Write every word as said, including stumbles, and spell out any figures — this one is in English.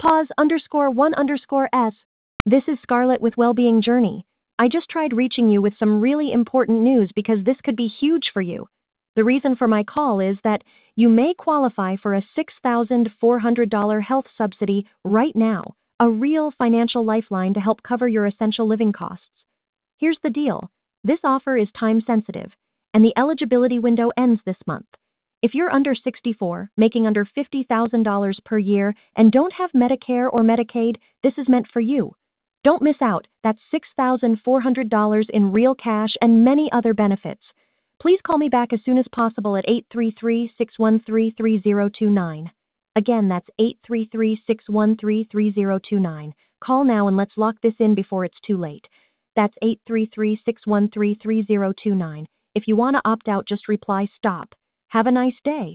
Pause underscore one underscore S. This is Scarlett with Wellbeing Journey. I just tried reaching you with some really important news because this could be huge for you. The reason for my call is that you may qualify for a six thousand four hundred dollars health subsidy right now, a real financial lifeline to help cover your essential living costs. Here's the deal. This offer is time sensitive, and the eligibility window ends this month. If you're under sixty-four, making under fifty thousand dollars per year, and don't have Medicare or Medicaid, this is meant for you. Don't miss out. That's six thousand four hundred dollars in real cash and many other benefits. Please call me back as soon as possible at eight three three, six one three, three zero two nine. Again, that's eight three three, six one three, three zero two nine. Call now and let's lock this in before it's too late. That's eight three three, six one three, three zero two nine. If you want to opt out, just reply STOP. Have a nice day.